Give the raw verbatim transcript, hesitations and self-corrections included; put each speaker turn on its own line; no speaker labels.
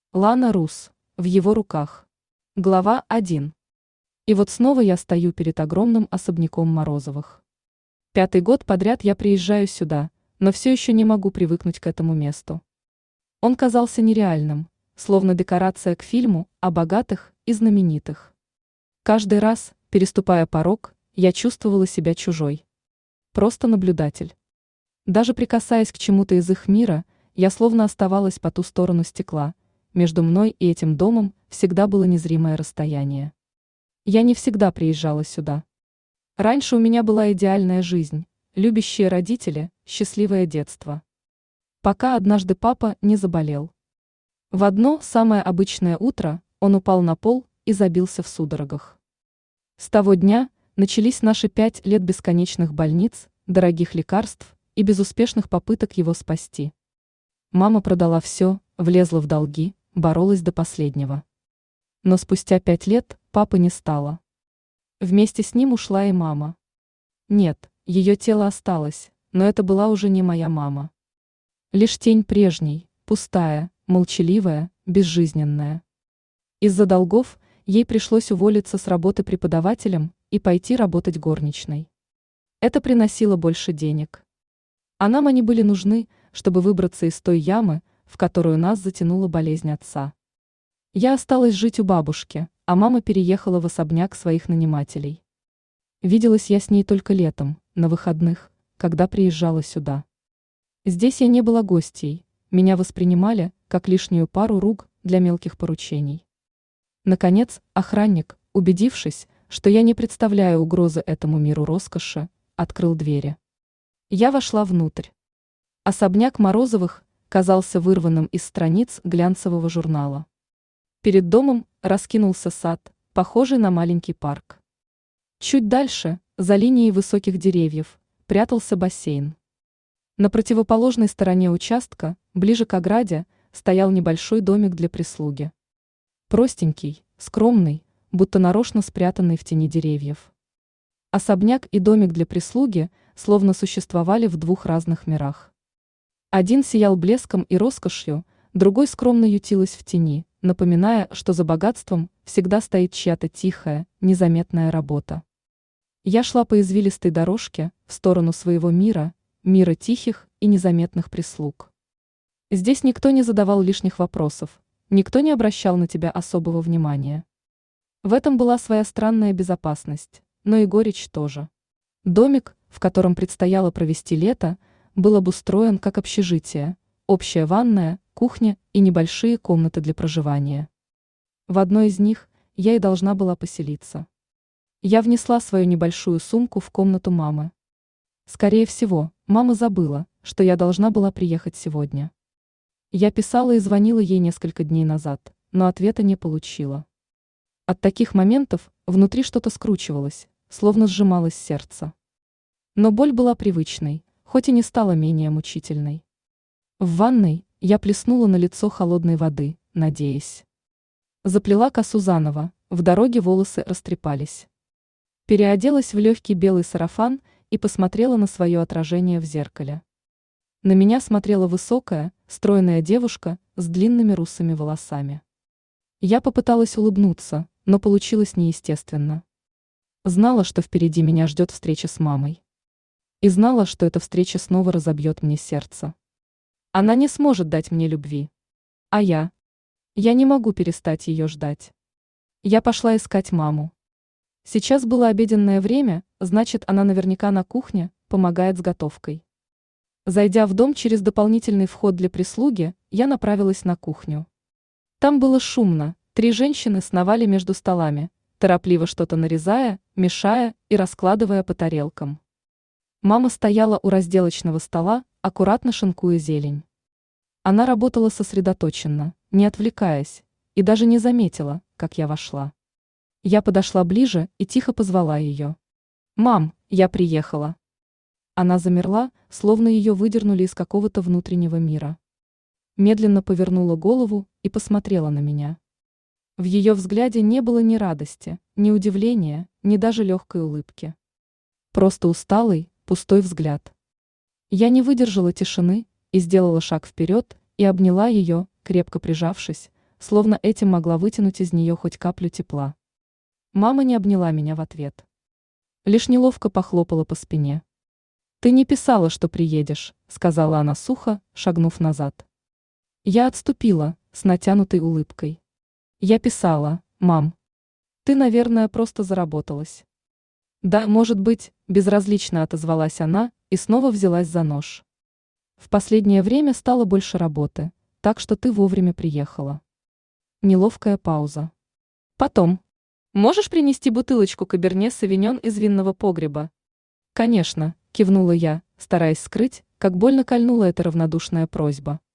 Лана Рус. В его руках. Глава один. И вот снова я стою перед огромным особняком Морозовых. Пятый год подряд я приезжаю сюда, но все еще не могу привыкнуть к этому месту. Он казался нереальным, словно декорация к фильму о богатых и знаменитых. Каждый раз, переступая порог, я чувствовала себя чужой. Просто наблюдатель. Даже прикасаясь к чему-то из их мира, я словно оставалась по ту сторону стекла. Между мной и этим домом всегда было незримое расстояние. Я не всегда приезжала сюда. Раньше у меня была идеальная жизнь, любящие родители, счастливое детство. Пока однажды папа не заболел. В одно самое обычное утро он упал на пол и забился в судорогах. С того дня начались наши пять лет бесконечных больниц, дорогих лекарств и безуспешных попыток его спасти. Мама продала все, влезла в долги, боролась до последнего. Но спустя пять лет папы не стало. Вместе с ним ушла и мама. Нет, ее тело осталось, но это была уже не моя мама. Лишь тень прежней, пустая, молчаливая, безжизненная. Из-за долгов ей пришлось уволиться с работы преподавателем и пойти работать горничной. Это приносило больше денег. А нам они были нужны, чтобы выбраться из той ямы, в которую нас затянула болезнь отца. Я осталась жить у бабушки, а мама переехала в особняк своих нанимателей. Виделась я с ней только летом, на выходных, когда приезжала сюда. Здесь я не была гостьей, меня воспринимали как лишнюю пару рук для мелких поручений. Наконец, охранник, убедившись, что я не представляю угрозы этому миру роскоши, открыл двери. Я вошла внутрь. Особняк Морозовых казался вырванным из страниц глянцевого журнала. Перед домом раскинулся сад, похожий на маленький парк. Чуть дальше, за линией высоких деревьев, прятался бассейн. На противоположной стороне участка, ближе к ограде, стоял небольшой домик для прислуги. Простенький, скромный, будто нарочно спрятанный в тени деревьев. Особняк и домик для прислуги словно существовали в двух разных мирах. Один сиял блеском и роскошью, другой скромно ютилась в тени, напоминая, что за богатством всегда стоит чья-то тихая, незаметная работа. Я шла по извилистой дорожке в сторону своего мира, мира тихих и незаметных прислуг. Здесь никто не задавал лишних вопросов, никто не обращал на тебя особого внимания. В этом была своя странная безопасность, но и горечь тоже. Домик, в котором предстояло провести лето, был обустроен как общежитие, общая ванная, кухня и небольшие комнаты для проживания. В одной из них я и должна была поселиться. Я внесла свою небольшую сумку в комнату мамы. Скорее всего, мама забыла, что я должна была приехать сегодня. Я писала и звонила ей несколько дней назад, но ответа не получила. От таких моментов внутри что-то скручивалось, словно сжималось сердце. Но боль была привычной, хоть и не стала менее мучительной. В ванной я плеснула на лицо холодной воды, надеясь. Заплела косу заново, в дороге волосы растрепались. Переоделась в легкий белый сарафан и посмотрела на свое отражение в зеркале. На меня смотрела высокая, стройная девушка с длинными русыми волосами. Я попыталась улыбнуться, но получилось неестественно. Знала, что впереди меня ждет встреча с мамой. И знала, что эта встреча снова разобьет мне сердце. Она не сможет дать мне любви. А я? Я не могу перестать ее ждать. Я пошла искать маму. Сейчас было обеденное время, значит, она наверняка на кухне, помогает с готовкой. Зайдя в дом через дополнительный вход для прислуги, я направилась на кухню. Там было шумно, три женщины сновали между столами, торопливо что-то нарезая, мешая и раскладывая по тарелкам. Мама стояла у разделочного стола, аккуратно шинкуя зелень. Она работала сосредоточенно, не отвлекаясь, и даже не заметила, как я вошла. Я подошла ближе и тихо позвала ее. «Мам, я приехала». Она замерла, словно ее выдернули из какого-то внутреннего мира. Медленно повернула голову и посмотрела на меня. В ее взгляде не было ни радости, ни удивления, ни даже легкой улыбки. Просто усталый, пустой взгляд. Я не выдержала тишины и сделала шаг вперед и обняла ее, крепко прижавшись, словно этим могла вытянуть из нее хоть каплю тепла. Мама не обняла меня в ответ. Лишь неловко похлопала по спине. «Ты не писала, что приедешь», — сказала она сухо, шагнув назад. Я отступила, с натянутой улыбкой. «Я писала, мам. Ты, наверное, просто заработалась». «Да, может быть», — безразлично отозвалась она и снова взялась за нож. «В последнее время стало больше работы, так что ты вовремя приехала». Неловкая пауза. «Потом. Можешь принести бутылочку каберне савиньон из винного погреба?» «Конечно», — кивнула я, стараясь скрыть, как больно кольнула эта равнодушная просьба.